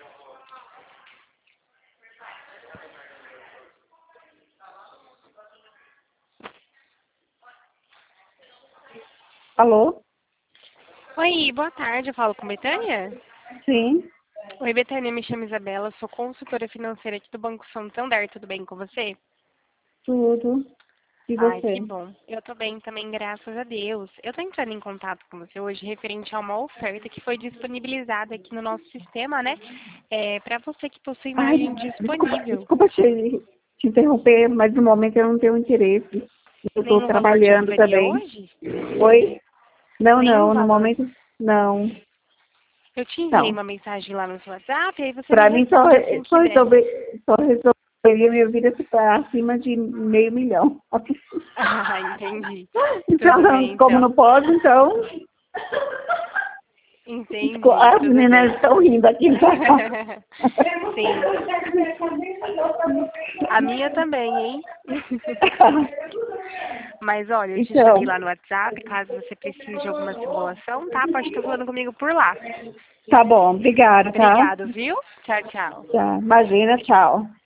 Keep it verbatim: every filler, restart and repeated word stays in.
Alô? Oi, boa tarde, eu falo com Betânia? Sim, Oi, Betânia, me chamo Isabela, sou consultora financeira aqui do Banco Santander, tudo bem com você? tudo. E Ai, que você? bom. Eu tô bem também, graças a Deus. Eu tô entrando em contato com você hoje referente a uma oferta que foi disponibilizada aqui no nosso sistema, né? É, para você que possui Ai, margem desculpa, disponível. desculpa te, te interromper, mas no momento eu não tenho interesse. Eu estou Nenhum valor te trabalhando moveria também. hoje? Oi? Não, Nenhum não, no valor. momento não. Eu te enviei Não. uma mensagem lá no seu WhatsApp, aí você me Para mim só, responde assim que só, der. resolver, só resolveria minha vida se for acima de meio milhão. Ah, entendi. Tudo Então, bem, como então. não pode, então. Desculpa, Entendi, as tudo meninas bem. estão rindo aqui. Sim. A minha também, hein? Mas olha, eu te chamei Então, lá no WhatsApp, caso você precise de alguma simulação, tá? Pode estar falando comigo por lá. tá bom, obrigada, tá? Obrigado, viu? Tchau, tchau. Tá, imagina, tchau.